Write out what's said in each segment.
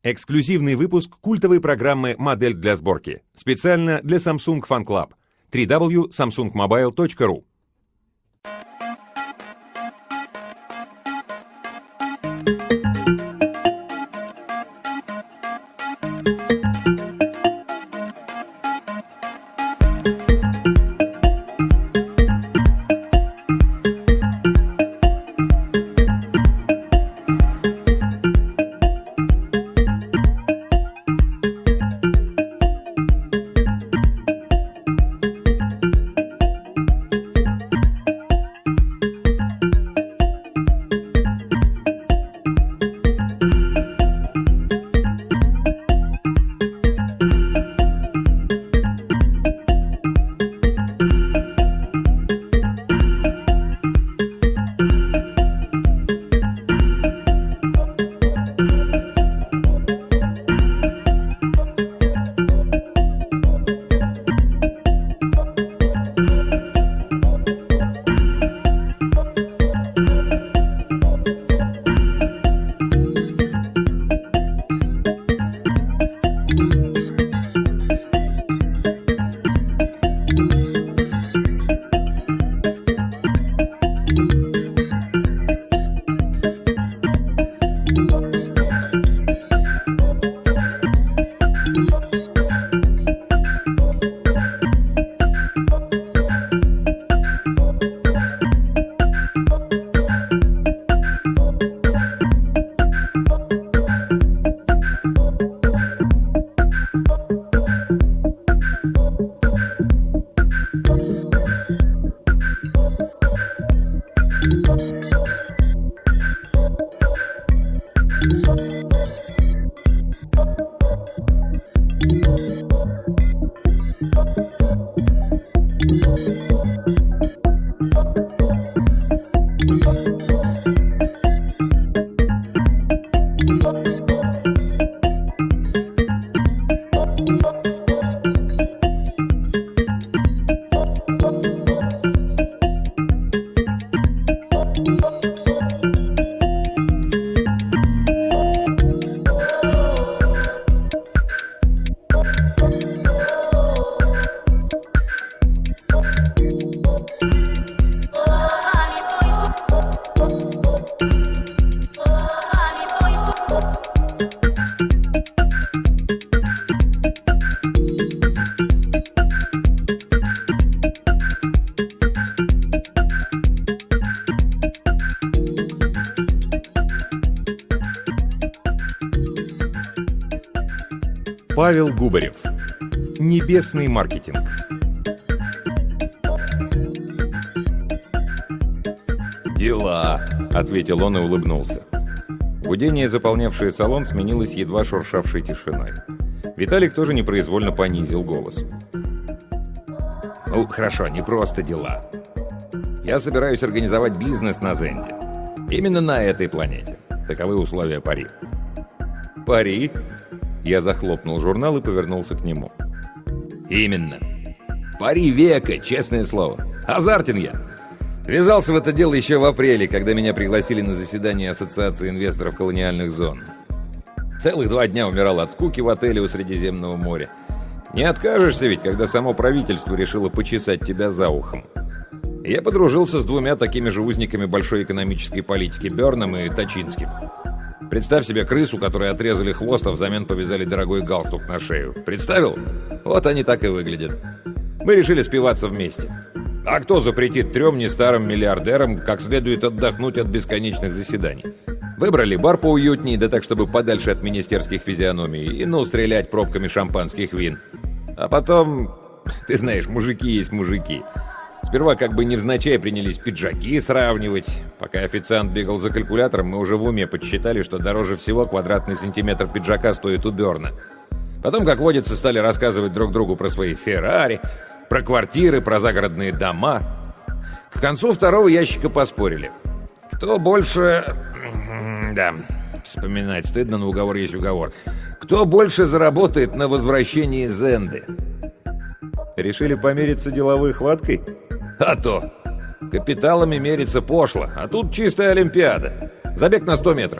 Эксклюзивный выпуск культовой программы «Модель для сборки». Специально для Samsung Fan Club. www.samsungmobile.ru. Павел Губарев. Небесный маркетинг. «Дела», — ответил он и улыбнулся. Гудение, заполнявшее салон, сменилось едва шуршавшей тишиной. Виталик тоже непроизвольно понизил голос. «Ну, хорошо, не просто дела. Я собираюсь организовать бизнес на Зенде. Именно на этой планете. Таковы условия пари». «Пари?» Я захлопнул журнал и повернулся к нему. «Именно. Пари века, честное слово. Азартен я. Ввязался в это дело еще в апреле, когда меня пригласили на заседание Ассоциации инвесторов колониальных зон. Целых 2 дня умирал от скуки в отеле у Средиземного моря. Не откажешься ведь, когда само правительство решило почесать тебя за ухом. Я подружился с 2 такими же узниками большой экономической политики, Бёрном и Тачинским. Представь себе крысу, которой отрезали хвост, а взамен повязали дорогой галстук на шею. Представил? Вот они так и выглядят. Мы решили спиваться вместе. А кто запретит 3 нестарым миллиардерам как следует отдохнуть от бесконечных заседаний? Выбрали бар поуютнее, да так, чтобы подальше от министерских физиономий, и стрелять пробками шампанских вин. А потом, ты знаешь, мужики есть мужики. Сперва как бы невзначай принялись пиджаки сравнивать. Пока официант бегал за калькулятором, мы уже в уме подсчитали, что дороже всего квадратный сантиметр пиджака стоит у Бёрна. Потом, как водится, стали рассказывать друг другу про свои Феррари, про квартиры, про загородные дома. К концу 2-го ящика поспорили. Кто больше... Да, вспоминать стыдно, но уговор есть уговор. Кто больше заработает на возвращении Зенды? Решили помериться деловой хваткой? А то! Капиталами мериться пошло, а тут чистая олимпиада. Забег на 100 метров.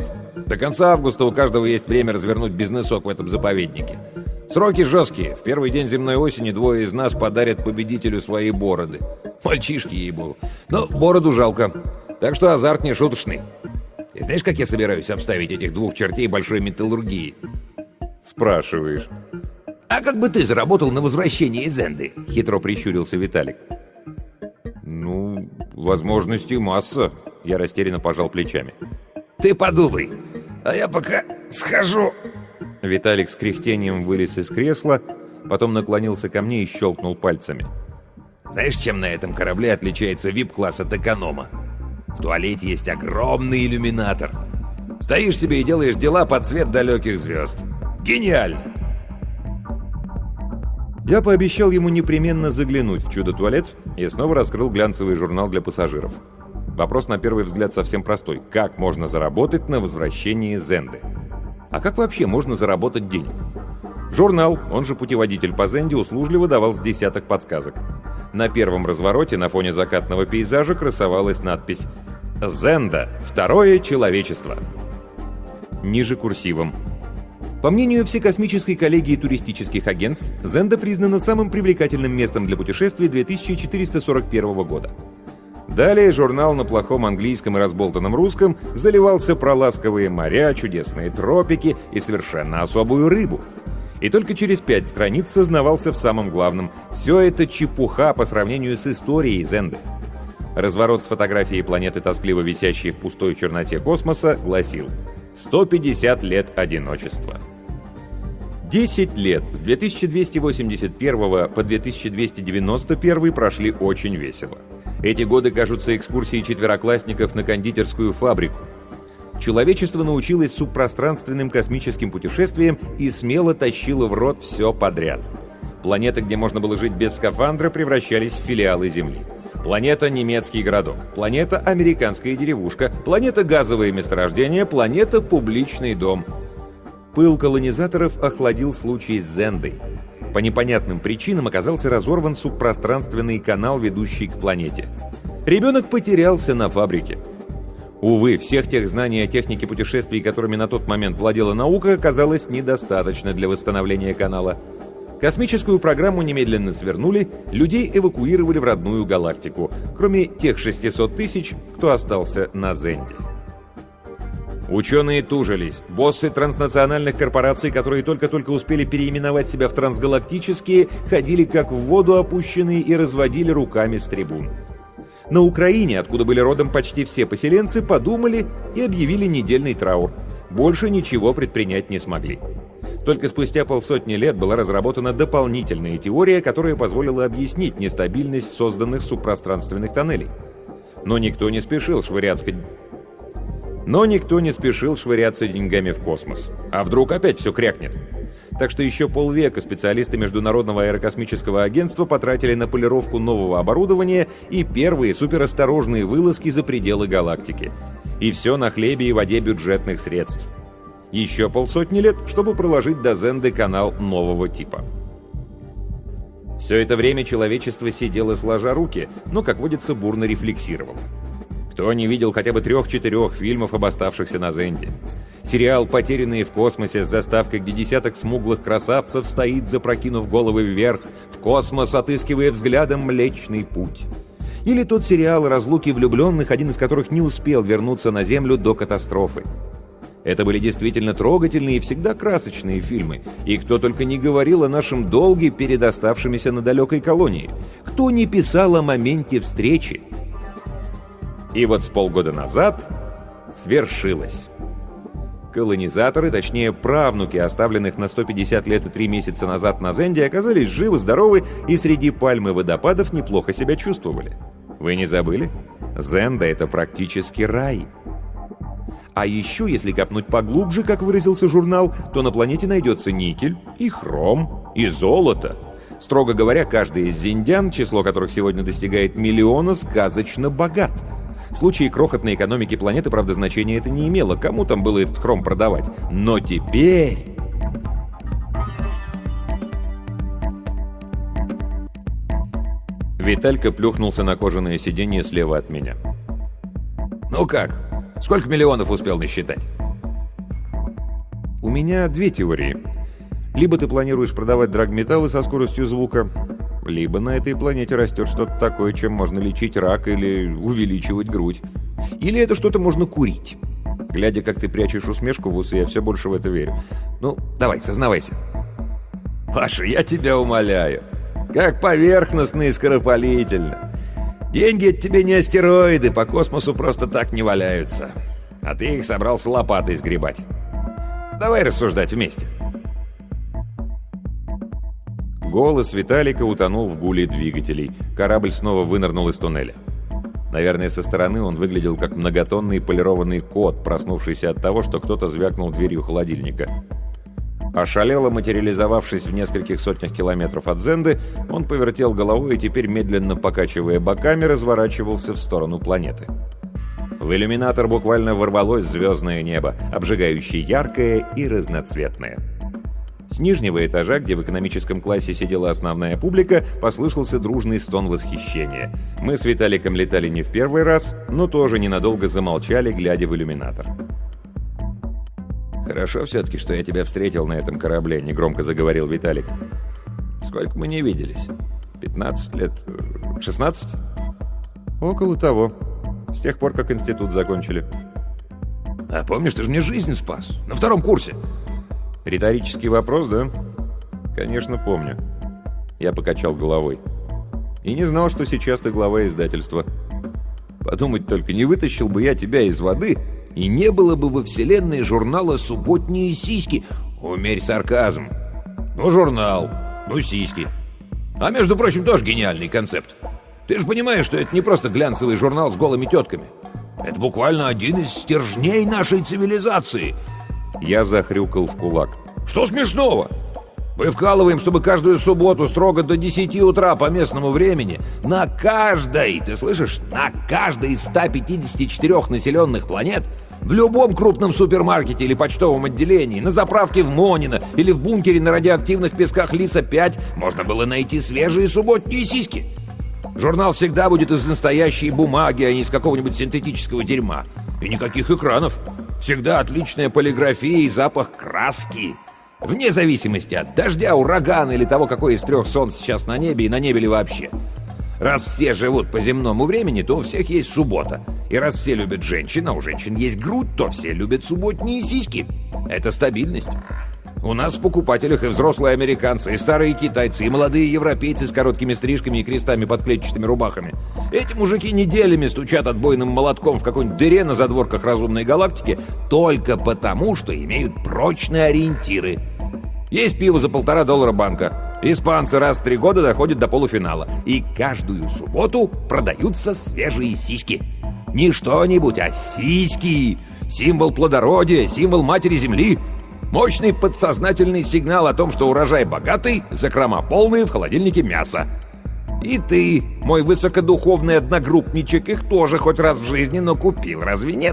До конца августа у каждого есть время развернуть бизнесок в этом заповеднике. Сроки жесткие. В первый день земной осени 2 из нас подарят победителю свои бороды. Мальчишки, ей-богу. Но бороду жалко. Так что азарт не шуточный. И знаешь, как я собираюсь обставить этих 2 чертей большой металлургии? Спрашиваешь. А как бы ты заработал на возвращении из Энды? Хитро прищурился Виталик. Ну, возможностей масса. Я растерянно пожал плечами. Ты подумай, а я пока схожу. Виталик с кряхтением вылез из кресла, потом наклонился ко мне и щелкнул пальцами. Знаешь, чем на этом корабле отличается VIP-класс от эконома? В туалете есть огромный иллюминатор. Стоишь себе и делаешь дела под цвет далеких звезд. Гениально! Я пообещал ему непременно заглянуть в чудо-туалет и снова раскрыл глянцевый журнал для пассажиров. Вопрос на первый взгляд совсем простой. Как можно заработать на возвращении Зенды? А как вообще можно заработать денег? Журнал, он же путеводитель по Зенде, услужливо давал с десяток подсказок. На первом развороте на фоне закатного пейзажа красовалась надпись «Зенда. Второе человечество». Ниже курсивом. По мнению Всекосмической коллегии туристических агентств, Зенда признана самым привлекательным местом для путешествий 2441 года. Далее журнал на плохом английском и разболтанном русском заливался про ласковые моря, чудесные тропики и совершенно особую рыбу. И только через 5 страниц сознавался в самом главном. Все это чепуха по сравнению с историей Зенды. Разворот с фотографией планеты, тоскливо висящей в пустой черноте космоса, гласил: 150 лет одиночества. 10 лет с 2281 по 2291 прошли очень весело. Эти годы кажутся экскурсией четвероклассников на кондитерскую фабрику. Человечество научилось субпространственным космическим путешествиям и смело тащило в рот все подряд. Планеты, где можно было жить без скафандра, превращались в филиалы Земли. Планета «Немецкий городок», планета «Американская деревушка», планета «Газовое месторождение», планета «Публичный дом». Пыл колонизаторов охладил случай с Зендой. По непонятным причинам оказался разорван субпространственный канал, ведущий к планете. Ребенок потерялся на фабрике. Увы, всех тех знаний о технике путешествий, которыми на тот момент владела наука, оказалось недостаточно для восстановления канала. Космическую программу немедленно свернули, людей эвакуировали в родную галактику, кроме тех 600 тысяч, кто остался на Зенде. Ученые тужились. Боссы транснациональных корпораций, которые только-только успели переименовать себя в трансгалактические, ходили как в воду опущенные и разводили руками с трибун. На Украине, откуда были родом почти все поселенцы, подумали и объявили недельный траур. Больше ничего предпринять не смогли. Только спустя 50 лет была разработана дополнительная теория, которая позволила объяснить нестабильность созданных субпространственных тоннелей. Но никто не спешил швыряться деньгами в космос. А вдруг опять все крякнет? Так что еще полвека специалисты Международного аэрокосмического агентства потратили на полировку нового оборудования и первые суперосторожные вылазки за пределы галактики. И все на хлебе и воде бюджетных средств. Еще 50 лет, чтобы проложить до Зенды канал нового типа. Все это время человечество сидело сложа руки, но, как водится, бурно рефлексировало. Кто не видел хотя бы 3-4 фильмов об оставшихся на Зенде? Сериал «Потерянные в космосе» с заставкой, где десяток смуглых красавцев стоит, запрокинув головы вверх, в космос, отыскивая взглядом Млечный Путь. Или тот сериал «Разлуки влюбленных», один из которых не успел вернуться на Землю до катастрофы. Это были действительно трогательные и всегда красочные фильмы. И кто только не говорил о нашем долге перед оставшимися на далекой колонии. Кто не писал о моменте встречи. И вот с полгода назад свершилось. Колонизаторы, точнее правнуки, оставленных на 150 лет и 3 месяца назад на Зенде, оказались живы-здоровы и среди пальм и водопадов неплохо себя чувствовали. Вы не забыли? Зенда — это практически рай. А еще, если копнуть поглубже, как выразился журнал, то на планете найдется никель, и хром, и золото. Строго говоря, каждый из зендян, число которых сегодня достигает 1 миллиона, сказочно богат. В случае крохотной экономики планеты, правда, значения это не имело. Кому там было этот хром продавать? Но теперь... Виталька плюхнулся на кожаное сиденье слева от меня. «Ну как? Сколько миллионов успел насчитать?» У меня две теории. Либо ты планируешь продавать драгметаллы со скоростью звука, либо на этой планете растет что-то такое, чем можно лечить рак или увеличивать грудь. Или это что-то можно курить. Глядя, как ты прячешь усмешку в усы, я все больше в это верю. Ну, давай, сознавайся. Паша, я тебя умоляю. Как поверхностно и скоропалительно. Деньги от тебя не астероиды, по космосу просто так не валяются. А ты их собрался лопатой сгребать. Давай рассуждать вместе. Голос Виталика утонул в гуле двигателей. Корабль снова вынырнул из туннеля. Наверное, со стороны он выглядел как многотонный полированный кот, проснувшийся от того, что кто-то звякнул дверью холодильника. Ошалело материализовавшись в нескольких сотнях километров от Зенды, он повертел головой и теперь, медленно покачивая боками, разворачивался в сторону планеты. В иллюминатор буквально ворвалось звездное небо, обжигающе яркое и разноцветное. С нижнего этажа, где в экономическом классе сидела основная публика, послышался дружный стон восхищения. Мы с Виталиком летали не в первый раз, но тоже ненадолго замолчали, глядя в иллюминатор. «Хорошо все-таки, что я тебя встретил на этом корабле», — негромко заговорил Виталик. «Сколько мы не виделись? 15 лет? 16?» «Около того. С тех пор, как институт закончили». «А помнишь, ты же мне жизнь спас? На втором курсе». «Риторический вопрос, да?» «Конечно, помню». Я покачал головой. «И не знал, что сейчас ты глава издательства. Подумать только, не вытащил бы я тебя из воды, и не было бы во вселенной журнала «Субботние сиськи». Умерь сарказм. Ну, журнал, ну, сиськи. А между прочим, тоже гениальный концепт. Ты же понимаешь, что это не просто глянцевый журнал с голыми тетками. Это буквально один из стержней нашей цивилизации». Я захрюкал в кулак. «Что смешного? Мы вкалываем, чтобы каждую субботу строго до 10 утра по местному времени на каждой, ты слышишь, на каждой из 154 населенных планет в любом крупном супермаркете или почтовом отделении, на заправке в Монино или в бункере на радиоактивных песках Лиса-5 можно было найти свежие субботние сиськи. Журнал всегда будет из настоящей бумаги, а не из какого-нибудь синтетического дерьма. И никаких экранов. Всегда отличная полиграфия и запах краски. Вне зависимости от дождя, урагана или того, какое из трех солнц сейчас на небе и на небе ли вообще. Раз все живут по земному времени, то у всех есть суббота. И раз все любят женщин, а у женщин есть грудь, то все любят субботние сиськи. Это стабильность. У нас в покупателях и взрослые американцы, и старые китайцы, и молодые европейцы с короткими стрижками и крестами под клетчатыми рубахами. Эти мужики неделями стучат отбойным молотком в какой-нибудь дыре на задворках разумной галактики только потому, что имеют прочные ориентиры. Есть пиво за $1,5 банка. Испанцы раз в 3 года доходят до полуфинала. И каждую субботу продаются свежие сиськи. Не что-нибудь, а сиськи. Символ плодородия, символ матери земли. Мощный подсознательный сигнал о том, что урожай богатый, закрома полные, в холодильнике мясо. И ты, мой высокодуховный одногруппничек, их тоже хоть раз в жизни, но купил, разве нет?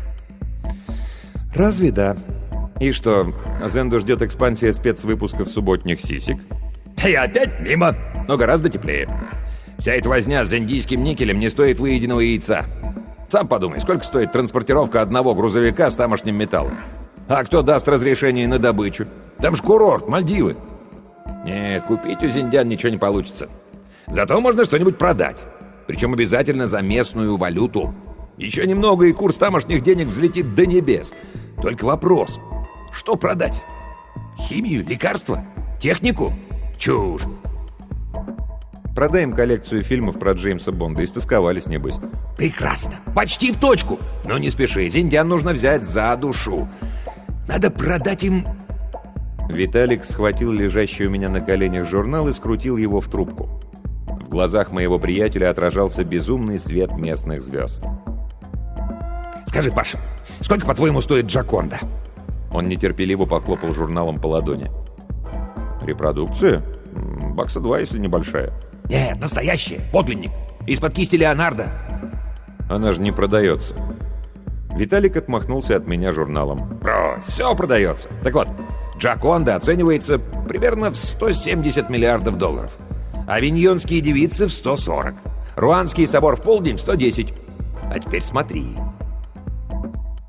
Разве да? И что, Зенду ждет экспансия спецвыпусков субботних сисек? И опять мимо, но гораздо теплее. Вся эта возня с зендийским никелем не стоит выеденного яйца. Сам подумай, сколько стоит транспортировка одного грузовика с тамошним металлом? А кто даст разрешение на добычу? Там ж курорт, Мальдивы. Нет, купить у зиндян ничего не получится. Зато можно что-нибудь продать. Причем обязательно за местную валюту. Еще немного, и курс тамошних денег взлетит до небес. Только вопрос, что продать? Химию, лекарства, технику? Чушь. Продаем коллекцию фильмов про Джеймса Бонда. Истосковались, небось. Прекрасно. Почти в точку. Но не спеши, зиндян нужно взять за душу. Надо продать им... Виталик схватил лежащий у меня на коленях журнал и скрутил его в трубку. В глазах моего приятеля отражался безумный свет местных звезд. «Скажи, Паша, сколько, по-твоему, стоит Джоконда?» Он нетерпеливо похлопал журналом по ладони. «Репродукция? Бакса 2, если небольшая». «Нет, настоящая, подлинник. Из-под кисти Леонардо». «Она же не продается». Виталик отмахнулся от меня журналом. «Брось, все продается. Так вот, Джоконда оценивается примерно в $170 миллиардов. Авиньонские девицы в 140. Руанский собор в полдень в 110. А теперь смотри».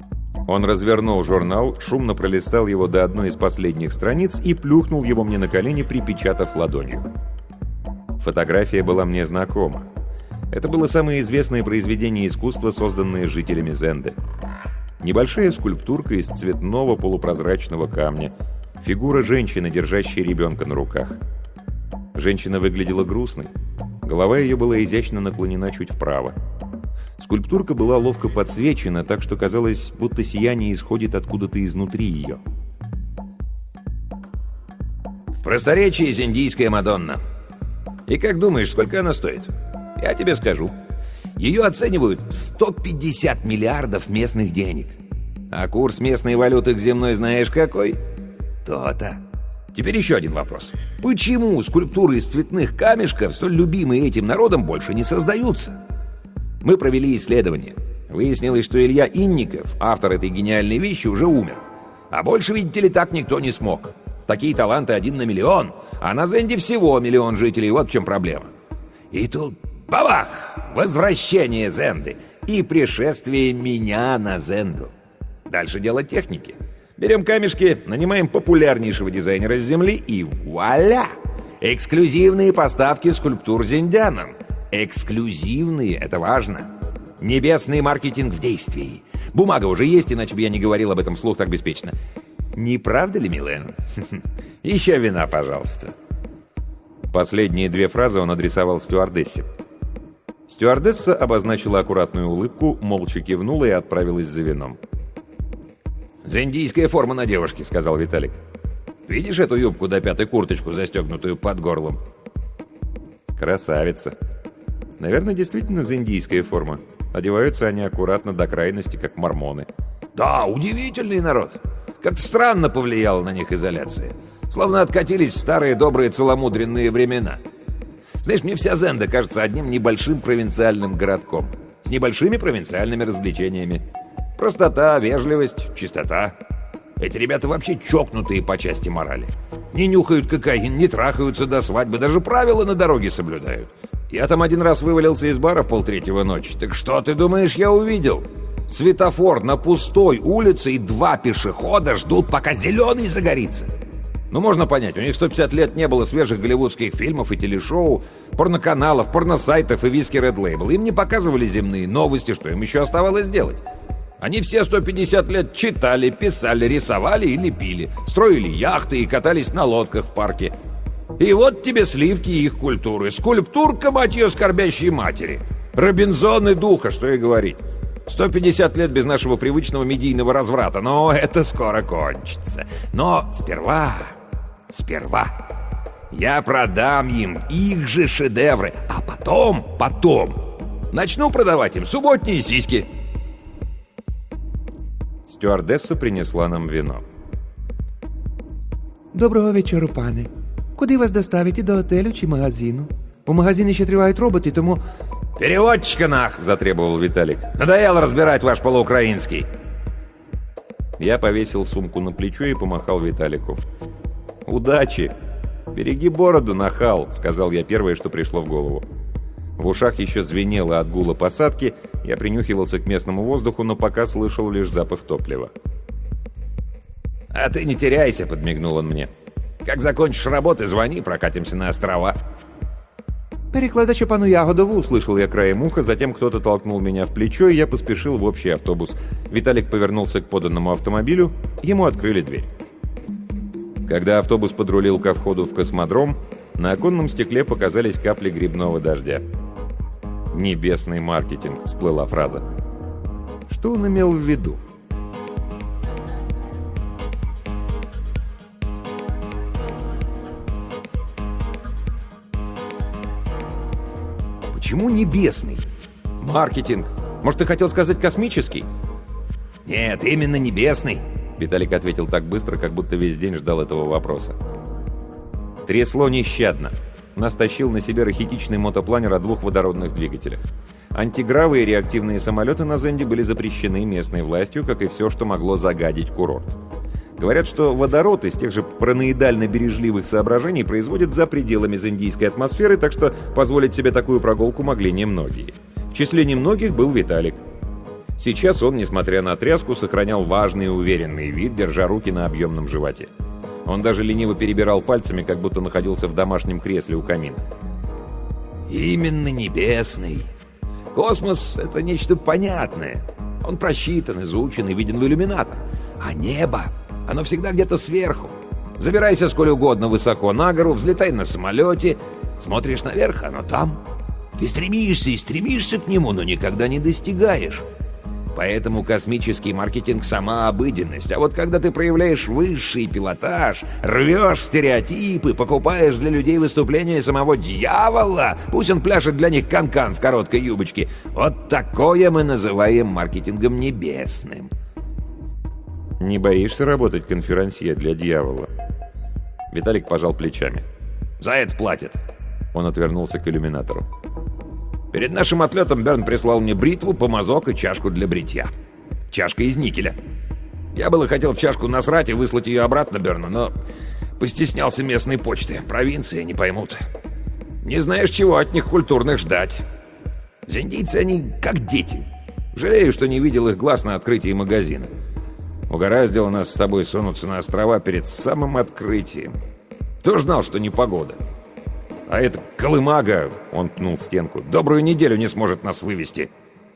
Он развернул журнал, шумно пролистал его до одной из последних страниц и плюхнул его мне на колени, припечатав ладонью. Фотография была мне знакома. Это было самое известное произведение искусства, созданное жителями Зенды. Небольшая скульптурка из цветного полупрозрачного камня. Фигура женщины, держащей ребенка на руках. Женщина выглядела грустной. Голова ее была изящно наклонена чуть вправо. Скульптурка была ловко подсвечена, так что казалось, будто сияние исходит откуда-то изнутри ее. В просторечии зендийская Мадонна. И как думаешь, сколько она стоит? Я тебе скажу. Ее оценивают в 150 миллиардов местных денег. А курс местной валюты к земной знаешь какой? То-то. Теперь еще один вопрос. Почему скульптуры из цветных камешков, столь любимые этим народом, больше не создаются? Мы провели исследование. Выяснилось, что Илья Инников, автор этой гениальной вещи, уже умер. А больше, видите ли, так никто не смог. Такие таланты 1 на миллион, а на Зенде всего 1 миллион жителей, вот в чем проблема. И тут бабах! Возвращение Зенды и пришествие меня на Зенду. Дальше дело техники. Берем камешки, нанимаем популярнейшего дизайнера с земли и вуаля! Эксклюзивные поставки скульптур зендянам. Эксклюзивные, это важно. Небесный маркетинг в действии. Бумага уже есть, иначе бы я не говорил об этом вслух так беспечно. Не правда ли, Милен? Еще вина, пожалуйста. Последние 2 фразы он адресовал стюардессе. Стюардесса обозначила аккуратную улыбку, молча кивнула и отправилась за вином. «Зендийская форма на девушке», — сказал Виталик. «Видишь эту юбку до пятой, курточку, застегнутую под горлом?» «Красавица. Наверное, действительно зендийская форма. Одеваются они аккуратно до крайности, как мормоны». «Да, удивительный народ. Как-то странно повлияла на них изоляция. Словно откатились в старые добрые целомудренные времена. Знаешь, мне вся Зенда кажется одним небольшим провинциальным городком. С небольшими провинциальными развлечениями. Простота, вежливость, чистота. Эти ребята вообще чокнутые по части морали. Не нюхают кокаин, не трахаются до свадьбы, даже правила на дороге соблюдают. Я там один раз вывалился из бара в 2:30 ночи. Так что ты думаешь, я увидел? Светофор на пустой улице и 2 пешехода ждут, пока зеленый загорится. Ну, можно понять, у них 150 лет не было свежих голливудских фильмов и телешоу, порноканалов, порносайтов и виски Red Label. Им не показывали земные новости, что им еще оставалось делать. Они все 150 лет читали, писали, рисовали и лепили, строили яхты и катались на лодках в парке. И вот тебе сливки их культуры. Скульптурка, мать ее, скорбящей матери. Робинзоны духа, что и говорить. 150 лет без нашего привычного медийного разврата, но это скоро кончится. Но сперва я продам им их же шедевры, а потом начну продавать им субботние сиськи. Стюардесса принесла нам вино. Доброго вечора, пане. Куди вас доставити, до готелю чи магазину? У магазині ще тривають роботи, тому... «Переводчика нах!» – затребовал Виталик. «Надоело разбирать ваш полуукраинский!» Я повесил сумку на плечо и помахал Виталику. «Удачи! Береги бороду, нахал!» – сказал я первое, что пришло в голову. В ушах еще звенело от гула посадки, я принюхивался к местному воздуху, но пока слышал лишь запах топлива. «А ты не теряйся!» – подмигнул он мне. «Как закончишь работы, звони, прокатимся на острова!» Перекладачу пану Ягодову, услышал я краем уха, затем кто-то толкнул меня в плечо, и я поспешил в общий автобус. Виталик повернулся к поданному автомобилю, ему открыли дверь. Когда автобус подрулил ко входу в космодром, на оконном стекле показались капли грибного дождя. «Небесный маркетинг», — всплыла фраза. Что он имел в виду? Почему небесный? Маркетинг. Может, ты хотел сказать космический? Нет, именно небесный. Виталик ответил так быстро, как будто весь день ждал этого вопроса. Трясло нещадно. Нас тащил на себе рахитичный мотопланер о 2 водородных двигателях. Антигравы и реактивные самолеты на Зенде были запрещены местной властью, как и все, что могло загадить курорт. Говорят, что водород из тех же параноидально-бережливых соображений производят за пределами зендийской атмосферы, так что позволить себе такую прогулку могли немногие. В числе немногих был Виталик. Сейчас он, несмотря на тряску, сохранял важный и уверенный вид, держа руки на объемном животе. Он даже лениво перебирал пальцами, как будто находился в домашнем кресле у камина. Именно небесный. Космос — это нечто понятное. Он просчитан, изучен и виден в иллюминатор. А небо, оно всегда где-то сверху. Забирайся сколь угодно высоко на гору, взлетай на самолете, смотришь наверх, оно там. Ты стремишься и стремишься к нему, но никогда не достигаешь. Поэтому космический маркетинг — сама обыденность. А вот когда ты проявляешь высший пилотаж, рвешь стереотипы, покупаешь для людей выступления самого дьявола, пусть он пляшет для них канкан в короткой юбочке, вот такое мы называем маркетингом небесным. «Не боишься работать конферансье для дьявола?» Виталик пожал плечами. За это платят. Он отвернулся к иллюминатору. Перед нашим отлетом Берн прислал мне бритву, помазок и чашку для бритья. Чашка из никеля. Я было хотел в чашку насрать и выслать ее обратно Берну, но постеснялся местной почты. Провинции не поймут. Не знаешь, чего от них культурных ждать. Зендийцы, они как дети. Жалею, что не видел их глаз на открытии магазина. Угораздило нас с тобой сунуться на острова перед самым открытием. Кто ж знал, что непогода? А эта колымага, он пнул стенку, добрую неделю не сможет нас вывести.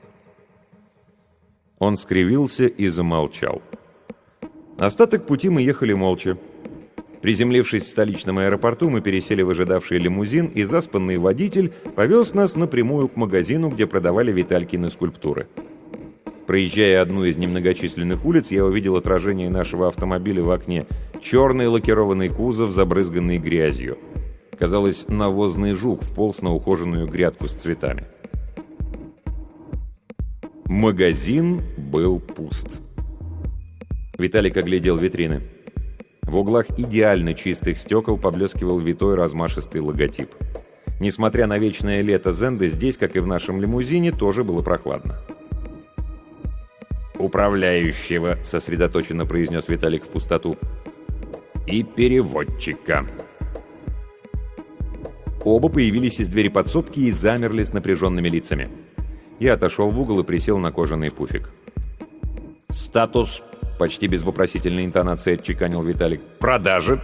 Он скривился и замолчал. Остаток пути мы ехали молча. Приземлившись в столичном аэропорту, мы пересели в ожидавший лимузин, и заспанный водитель повез нас напрямую к магазину, где продавали Виталькины скульптуры. Проезжая одну из немногочисленных улиц, я увидел отражение нашего автомобиля в окне. Черный лакированный кузов, забрызганный грязью. Казалось, навозный жук вполз на ухоженную грядку с цветами. Магазин был пуст. Виталик оглядел витрины. В углах идеально чистых стекол поблескивал витой размашистый логотип. Несмотря на вечное лето Зенды, здесь, как и в нашем лимузине, тоже было прохладно. «Управляющего», — сосредоточенно произнес Виталик в пустоту, — «и переводчика». Оба появились из двери подсобки и замерли с напряженными лицами. Я отошел в угол и присел на кожаный пуфик. «Статус», — почти без вопросительной интонации отчеканил Виталик, — «продажи».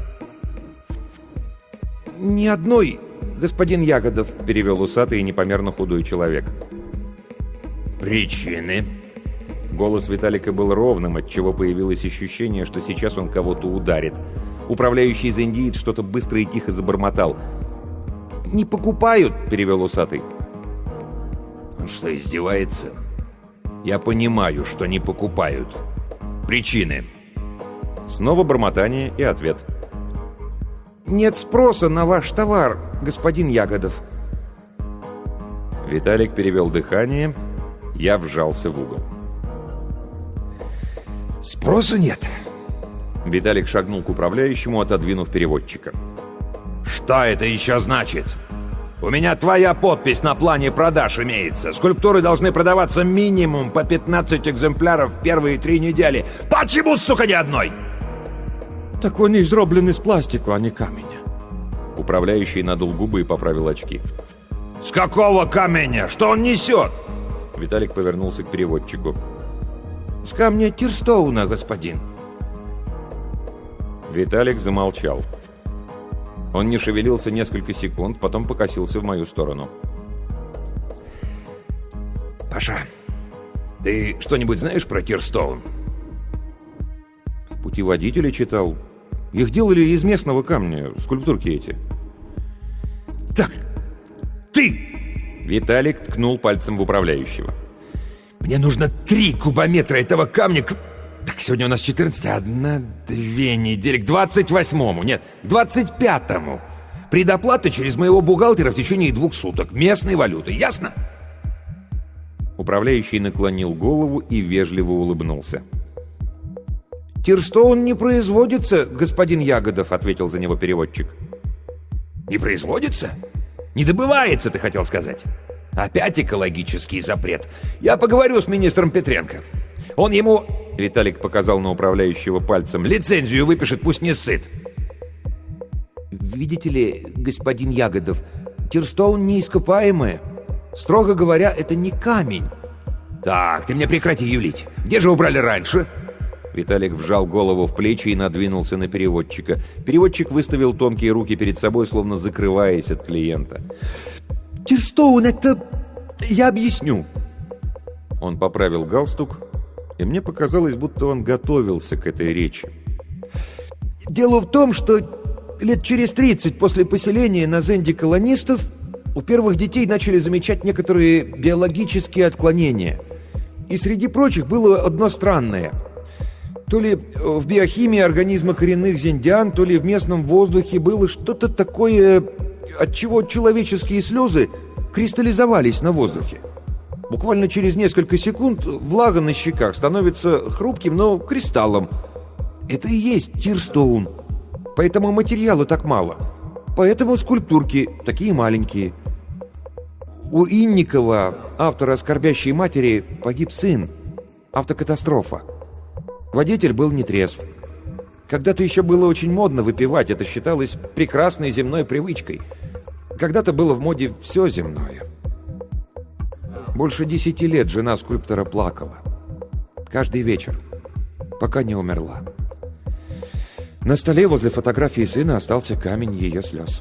«Ни одной, господин Ягодов», — перевел усатый и непомерно худой человек. «Причины?» Голос Виталика был ровным, отчего появилось ощущение, что сейчас он кого-то ударит. Управляющий зендиец что-то быстро и тихо забормотал. «Не покупают», — перевел усатый. Он что, издевается? Я понимаю, что не покупают. Причины. Снова бормотание и ответ. «Нет спроса на ваш товар, господин Ягодов». Виталик перевел дыхание. Я вжался в угол. «Спроса нет». Виталик шагнул к управляющему, отодвинув переводчика. «Что это еще значит? У меня твоя подпись на плане продаж имеется. Скульптуры должны продаваться минимум по 15 экземпляров в первые 3 недели. Почему, сука, ни одной?» «Так вони зроблені з пластику, а не каменя». Управляющий надул губы и поправил очки. «С какого камня? Что он несет?» Виталик повернулся к переводчику. «С камня Тирстоуна, господин». Виталик замолчал. Он не шевелился несколько секунд, потом покосился в мою сторону. «Паша, ты что-нибудь знаешь про Тирстоун?» В путеводителе читал. Их делали из местного камня, скульптурки эти. «Так, ты!» Виталик ткнул пальцем в управляющего. «Мне нужно 3 кубометра этого камня к... Так, сегодня у нас 14, 1-2 недели. К 28-му, нет, к 25-му. Предоплата через моего бухгалтера в течение 2 суток. Местной валюты, ясно?» Управляющий наклонил голову и вежливо улыбнулся. «Тирстоун не производится, господин Ягодов», — ответил за него переводчик. «Не производится? Не добывается, ты хотел сказать? Опять экологический запрет. Я поговорю с министром Петренко. Он ему...» Виталик показал на управляющего пальцем. «Лицензию выпишет, пусть не сыт». «Видите ли, господин Ягодов, Тирстоун неископаемое. Строго говоря, это не камень. Так, ты мне прекрати юлить. Где же убрали раньше? Виталик вжал голову в плечи и надвинулся на переводчика. Переводчик выставил тонкие руки перед собой, словно закрываясь от клиента. Тирстоун, это... Я объясню. Он поправил галстук, и мне показалось, будто он готовился к этой речи. Дело в том, что лет через 30 после поселения на Зенде колонистов у первых детей начали замечать некоторые биологические отклонения. И среди прочих было одно странное. То ли в биохимии организма коренных зендиан, то ли в местном воздухе было что-то такое, отчего человеческие слезы кристаллизовались на воздухе. Буквально через несколько секунд влага на щеках становится хрупким, но кристаллом. Это и есть Тирстоун. Поэтому материала так мало. Поэтому скульптурки такие маленькие. У Инникова, автора «Скорбящей матери», погиб сын. Автокатастрофа. Водитель был нетрезв. Когда-то еще было очень модно выпивать, это считалось прекрасной земной привычкой. Когда-то было в моде все земное. Больше 10 лет жена скульптора плакала. Каждый вечер, пока не умерла. На столе возле фотографии сына остался камень ее слез.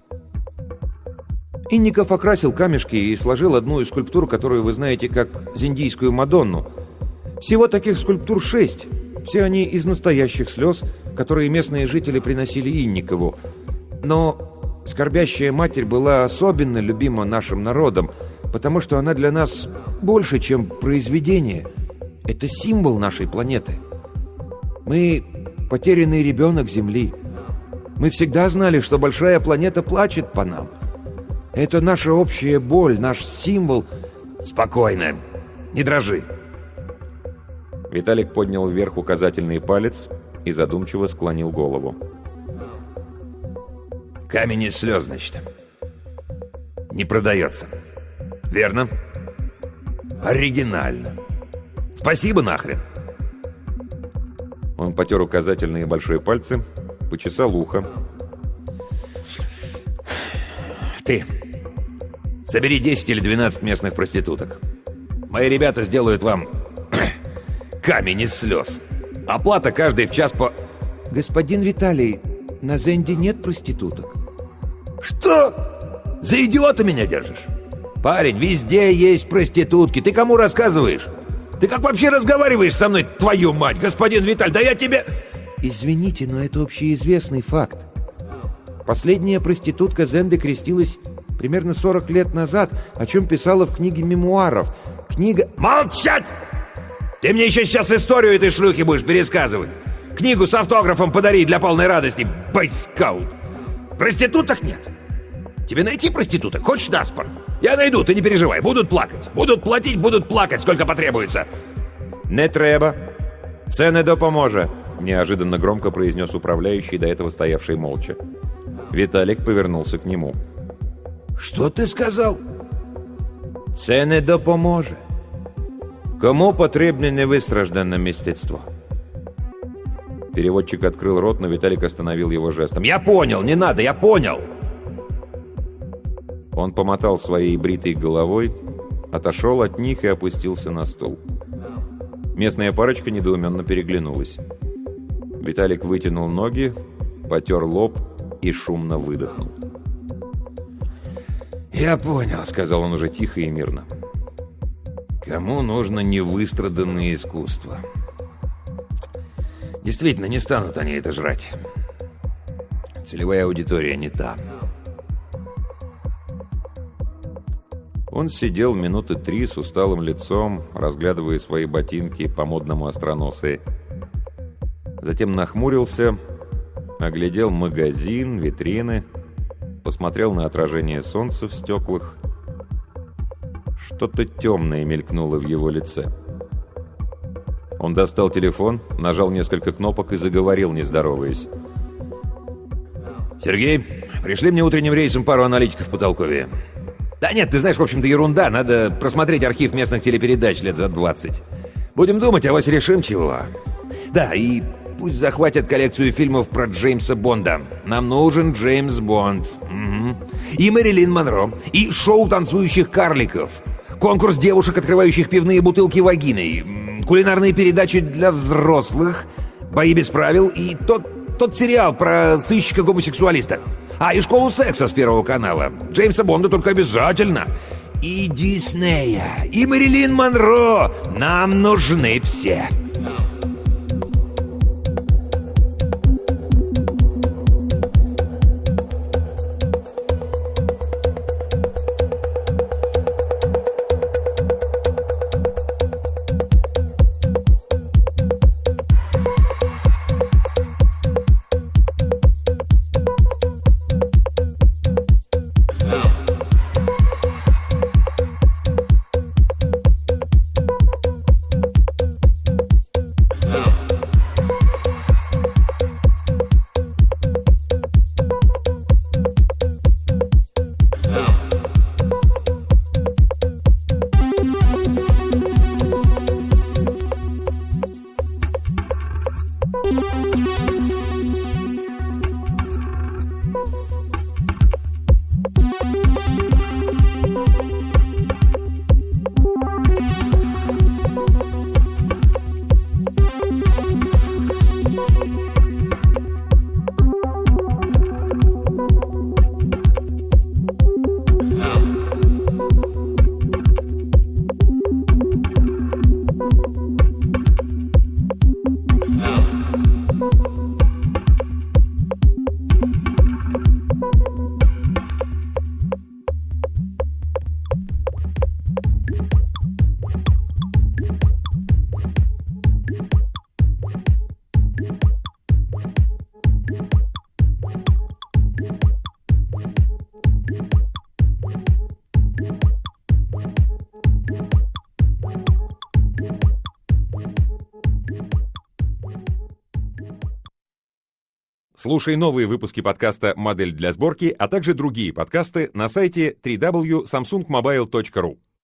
Инников окрасил камешки и сложил одну из скульптур, которую вы знаете как Зендийскую Мадонну. Всего таких скульптур 6. Все они из настоящих слез, которые местные жители приносили Инникову. Но «Скорбящая матерь» была особенно любима нашим народом, потому что она для нас больше, чем произведение. Это символ нашей планеты. Мы потерянный ребенок Земли. Мы всегда знали, что большая планета плачет по нам. Это наша общая боль, наш символ. Спокойно, не дрожи. Виталик поднял вверх указательный палец и задумчиво склонил голову. Камень из слез, значит. Не продается. Верно? Оригинально. Спасибо нахрен. Он потер указательные и большие пальцы, почесал ухо. Ты собери 10 или 12 местных проституток. Мои ребята сделают вам камень из слез. Оплата каждый в час по... Господин Виталий, на Зенде нет проституток. Что? За идиота меня держишь? Парень, везде есть проститутки. Ты кому рассказываешь? Ты как вообще разговариваешь со мной, твою мать, господин Виталь? Да я тебе... Извините, но это общеизвестный факт. Последняя проститутка Зенды крестилась примерно 40 лет назад, о чем писала в книге мемуаров. Книга... Молчать! Ты мне еще сейчас историю этой шлюхи будешь пересказывать. Книгу с автографом подари для полной радости, бойскаут. Проституток нет. Тебе найти проституток? Хочешь наспор? Я найду, ты не переживай. Будут плакать. Будут платить, будут плакать, сколько потребуется. «Не треба. Це не допоможе», — неожиданно громко произнес управляющий, до этого стоявший молча. Виталик повернулся к нему. Что ты сказал? «Це не допоможе. Кому потрібне невистраждане мистецтво?» Переводчик открыл рот, но Виталик остановил его жестом. Я понял, не надо, я понял. Он помотал своей бритой головой, отошел от них и опустился на стул. Местная парочка недоуменно переглянулась. Виталик вытянул ноги, потер лоб и шумно выдохнул. «Я понял», — сказал он уже тихо и мирно. «Кому нужно невыстраданное искусство? Действительно, не станут они это жрать. Целевая аудитория не та». Он сидел минуты 3 с усталым лицом, разглядывая свои ботинки по-модному остроносые. Затем нахмурился, оглядел магазин, витрины, посмотрел на отражение солнца в стеклах. Что-то темное мелькнуло в его лице. Он достал телефон, нажал несколько кнопок и заговорил, не здороваясь. «Сергей, пришли мне утренним рейсом пару аналитиков по Толкове. Да нет, ты знаешь, в общем-то, ерунда. Надо просмотреть архив местных телепередач лет за 20. Будем думать, авось решим чего. Да, и пусть захватят коллекцию фильмов про Джеймса Бонда. Нам нужен Джеймс Бонд. Угу. И Мэрилин Монро. И шоу танцующих карликов. конкурс девушек, открывающих пивные бутылки вагиной, кулинарные передачи для взрослых, бои без правил и тот сериал про сыщика-гомосексуалиста. И школу секса с Первого канала. Джеймса Бонда только обязательно. И Диснея, и Мэрилин Монро. Нам нужны все. Слушай новые выпуски подкаста «Модель для сборки», а также другие подкасты на сайте www.samsungmobile.ru.